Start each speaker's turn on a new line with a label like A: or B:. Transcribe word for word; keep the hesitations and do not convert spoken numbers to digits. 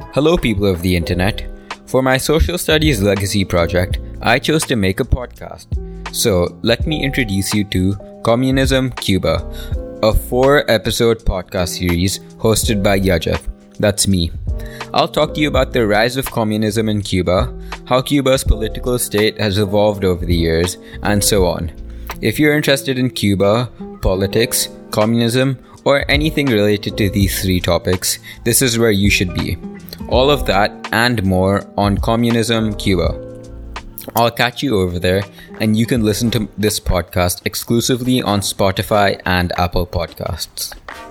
A: Hello, people of the internet. For my social studies legacy project, I chose to make a podcast. So, let me introduce you to Communism Cuba, a four-episode podcast series hosted by Yajat. That's me. I'll talk to you about the rise of communism in Cuba, how Cuba's political state has evolved over the years, and so on. If you're interested in Cuba, politics, communism, or anything related to these three topics, this is where you should be. All of that and more on Communism Cuba. I'll catch you over there, and you can listen to this podcast exclusively on Spotify and Apple Podcasts.